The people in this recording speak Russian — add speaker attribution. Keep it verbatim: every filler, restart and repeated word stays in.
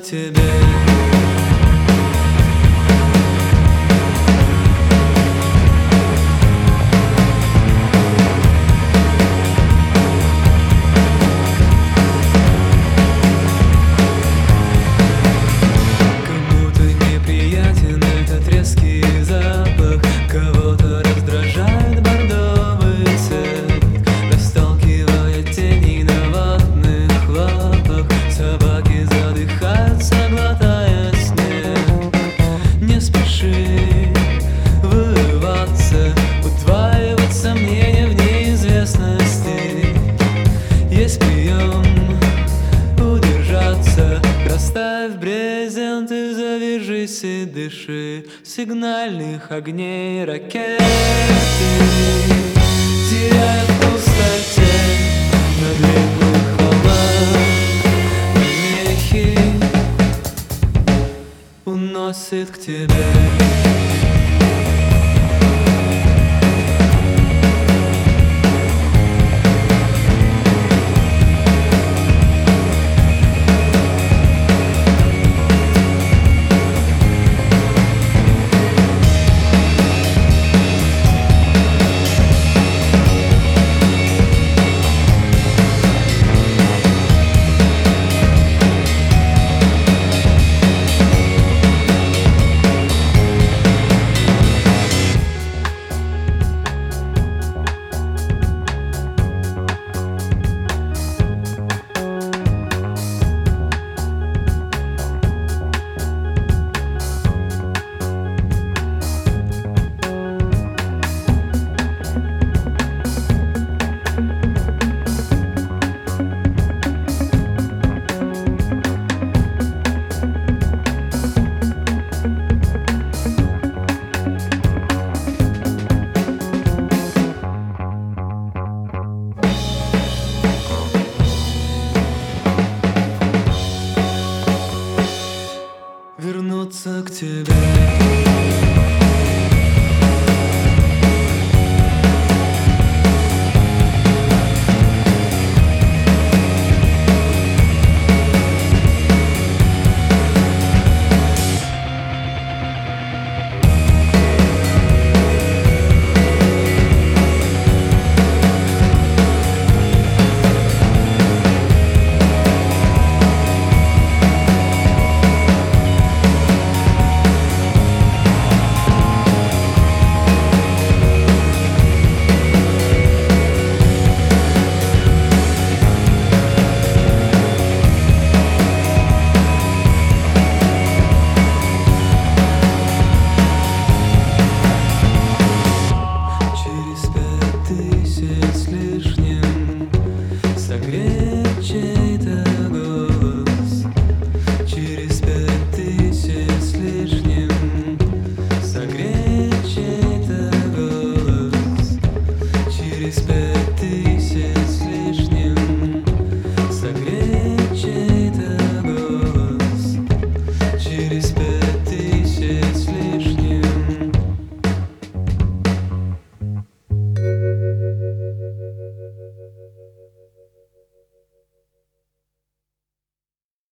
Speaker 1: тебе. Кому-то неприятен этот резкий запах, кого-то раздражает бордовый цвет, расталкивая тени на ватных лапах. Собаки задыхаются, глотая снег. Не спеши вырываться, удваивать сомнения в неизвестности. Есть прием удержаться. Расставь брезент и завяжись и дыши. Сигнальных огней ракеты теряют в пустоте на длинных волнах. Помехи уносит к тебе. Вернуться к тебе. С лишним согреть.